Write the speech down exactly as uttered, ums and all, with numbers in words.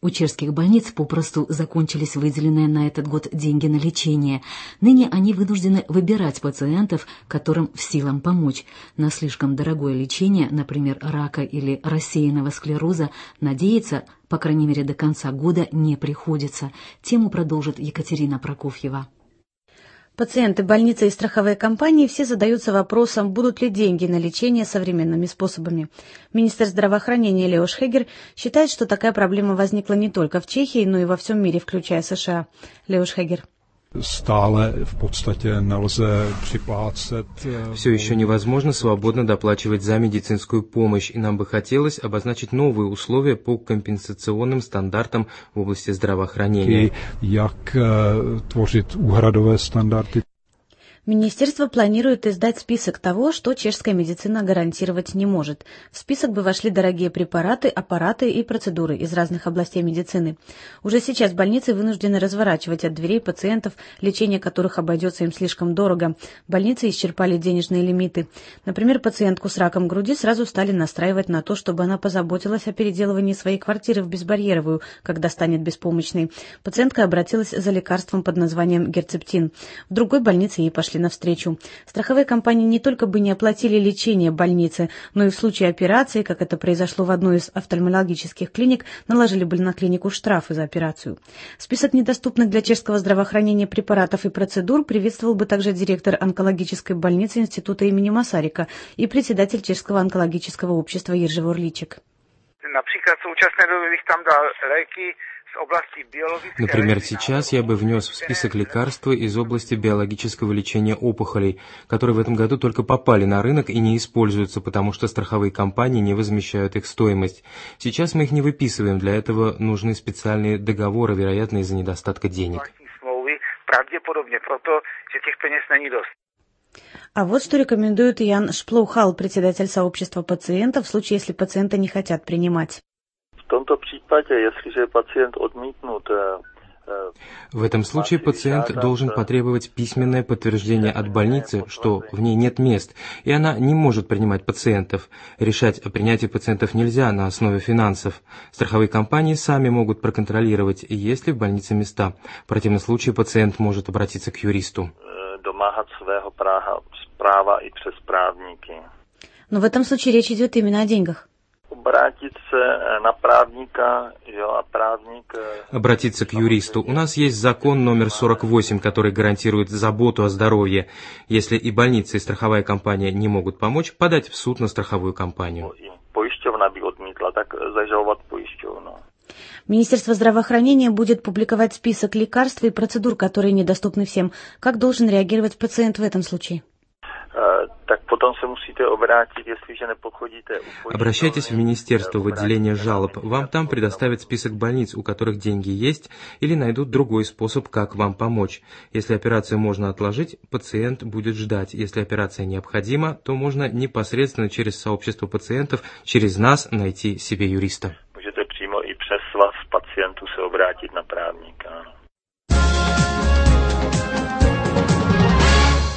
У чешских больниц попросту закончились выделенные на этот год деньги на лечение. Ныне они вынуждены выбирать пациентов, которым в силам помочь. На слишком дорогое лечение, например, рака или рассеянного склероза, надеяться, по крайней мере, до конца года не приходится. Тему продолжит Екатерина Прокофьева. Пациенты больницы и страховые компании все задаются вопросом, будут ли деньги на лечение современными способами. Министр здравоохранения Леош Хегер считает, что такая проблема возникла не только в Чехии, но и во всем мире, включая США. Леош Хегер. Stále v podstatě nelze připlácet. Все еще невозможно свободно доплачивать за медицинскую помощь, и нам бы хотелось обозначить новые условия по компенсационным стандартам в области здравоохранения. Jak tvořit úhradové standardy. Министерство планирует издать список того, что чешская медицина гарантировать не может. В список бы вошли дорогие препараты, аппараты и процедуры из разных областей медицины. Уже сейчас больницы вынуждены разворачивать от дверей пациентов, лечение которых обойдется им слишком дорого. Больницы исчерпали денежные лимиты. Например, пациентку с раком груди сразу стали настраивать на то, чтобы она позаботилась о переделывании своей квартиры в безбарьеровую, когда станет беспомощной. Пациентка обратилась за лекарством под названием герцептин. В другой больнице ей пошли навстречу. Страховые компании не только бы не оплатили лечение больницы, но и в случае операции, как это произошло в одной из офтальмологических клиник, наложили бы на клинику штрафы за операцию. Список недоступных для чешского здравоохранения препаратов и процедур приветствовал бы также директор онкологической больницы Института имени Масарика и председатель чешского онкологического общества Jiří Vorlíček. Например, сейчас я бы внес в список лекарства из области биологического лечения опухолей, которые в этом году только попали на рынок и не используются, потому что страховые компании не возмещают их стоимость. Сейчас мы их не выписываем, для этого нужны специальные договоры, вероятно, из-за недостатка денег. А вот что рекомендует Ян Шплоухал, председатель сообщества пациентов, в случае, если пациенты не хотят принимать. В этом случае пациент должен потребовать письменное подтверждение от больницы, что в ней нет мест, и она не может принимать пациентов. Решать о принятии пациентов нельзя на основе финансов. Страховые компании сами могут проконтролировать, есть ли в больнице места. В противном случае пациент может обратиться к юристу. Но в этом случае речь идет именно о деньгах. Обратиться к юристу. У нас есть закон номер сорок восемь, который гарантирует заботу о здоровье. Если и больница, и страховая компания не могут помочь, подать в суд на страховую компанию. Министерство здравоохранения будет публиковать список лекарств и процедур, которые недоступны всем. Как должен реагировать пациент в этом случае? Обращайтесь в министерство, в отделение жалоб. Вам там предоставят список больниц, у которых деньги есть, или найдут другой способ, как вам помочь. Если операцию можно отложить, пациент будет ждать. Если операция необходима, то можно непосредственно через сообщество пациентов, через нас найти себе юриста. Můžete přímo i přes svaz pacientů se obrátit na právníka.